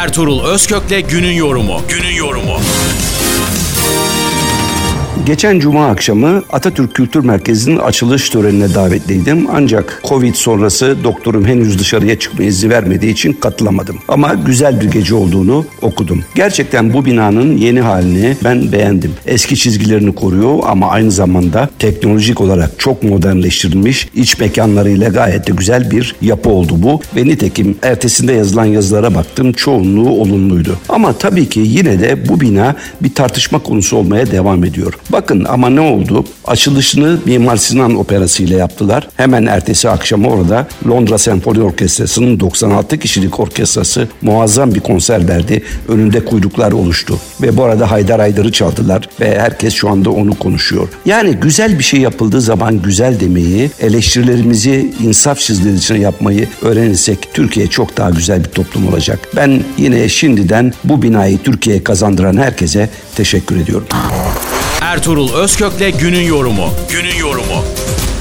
Ertuğrul Özkök'le günün yorumu. Geçen cuma akşamı Atatürk Kültür Merkezi'nin açılış törenine davetliydim. Ancak Covid sonrası doktorum henüz dışarıya çıkma izni vermediği için katılamadım. Ama güzel bir gece olduğunu okudum. Gerçekten bu binanın yeni halini ben beğendim. Eski çizgilerini koruyor ama aynı zamanda teknolojik olarak çok modernleştirilmiş, iç mekanlarıyla gayet de güzel bir yapı oldu bu. Ve nitekim ertesinde yazılan yazılara baktım, çoğunluğu olumluydu. Ama tabii ki yine de bu bina bir tartışma konusu olmaya devam ediyor. Bakın ama ne oldu? Açılışını Mimar Sinan Operası ile yaptılar. Hemen ertesi akşam orada Londra Senfoni Orkestrası'nın 96 kişilik orkestrası muazzam bir konser verdi. Önünde kuyruklar oluştu. Ve bu arada Haydar Haydar'ı çaldılar ve herkes şu anda onu konuşuyor. Yani güzel bir şey yapıldığı zaman güzel demeyi, eleştirilerimizi insaf çizgileri içine yapmayı öğrenirsek Türkiye çok daha güzel bir toplum olacak. Ben yine şimdiden bu binayı Türkiye'ye kazandıran herkese teşekkür ediyorum. Ertuğrul Özkök'le günün yorumu.